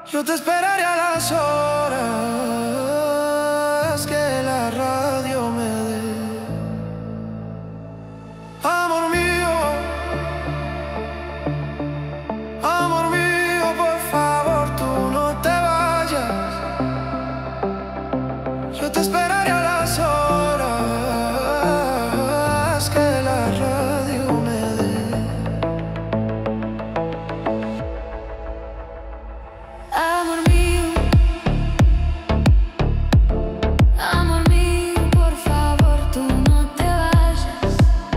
Yo te esperaré a las horas que la radio me dé. Amor mío, por favor, tú no te vayas. Yo te esperaré a las horas que la radio me dé. Amor mío, por favor, tú no te vayas.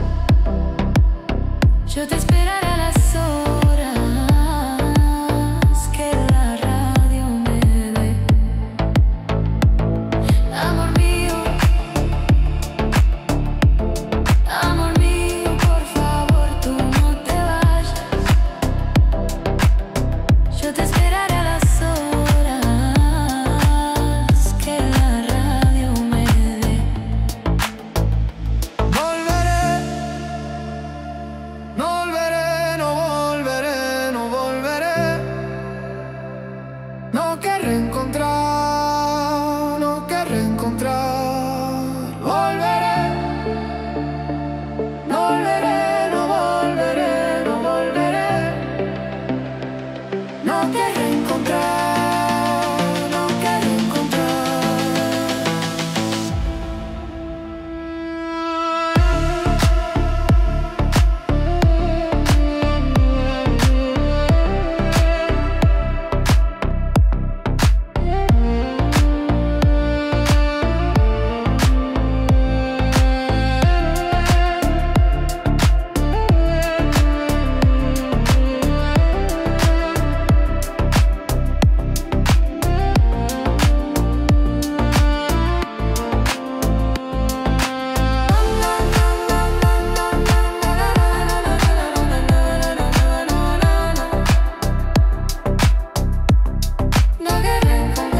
Yo te esperaré a las horas que la radio me dé. Amor mío, por favor, tú no te vayas. Yo te esperaré a las horas que la radio me dé. Volveré, no volveré, no volveré, no volveré. No querré encontrar, no querré encontrar. Volveré, no volveré, no volveré, no volveré. No querré encontrar, no querré encontrar. No querré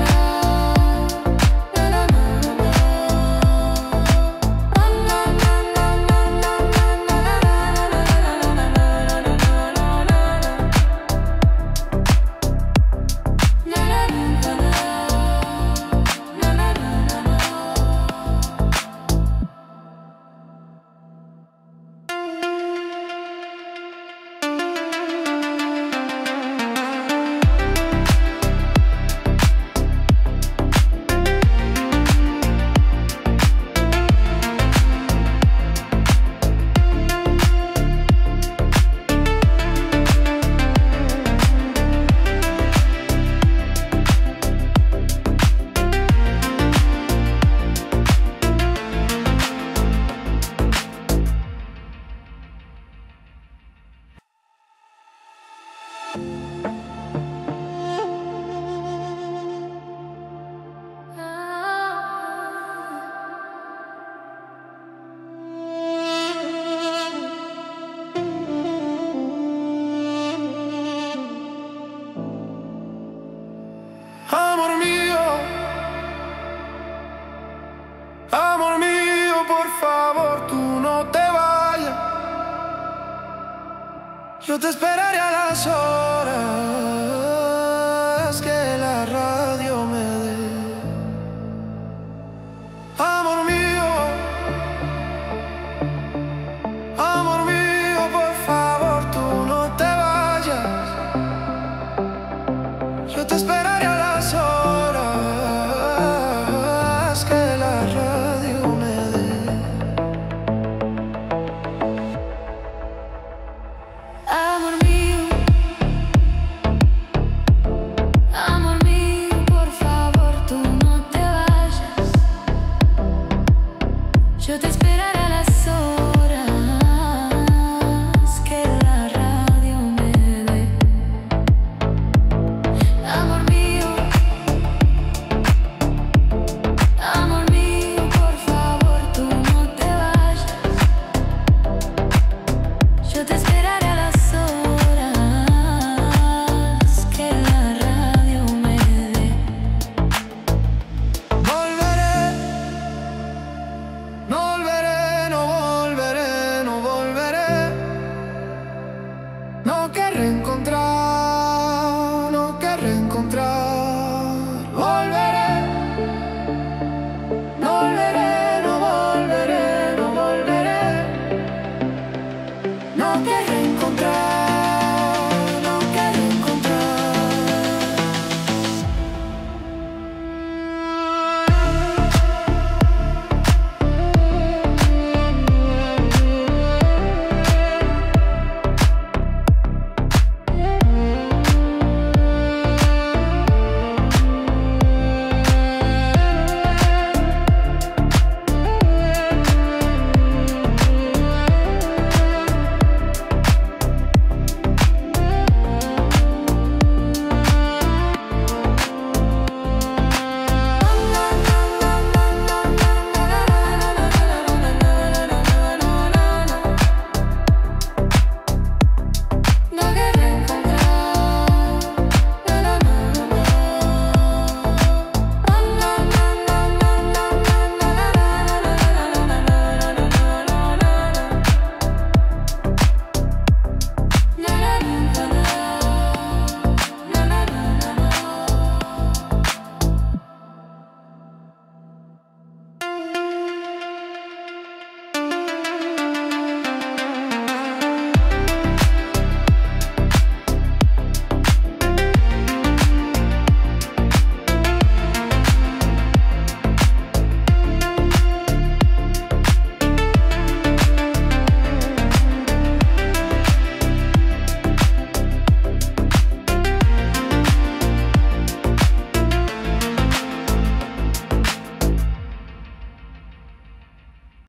Amor mío, por favor, tú no te vayas. Yo te esperaré a las horas que la radio me dé. Amor mío, por favor, tú no te vayas. Yo te esperaré.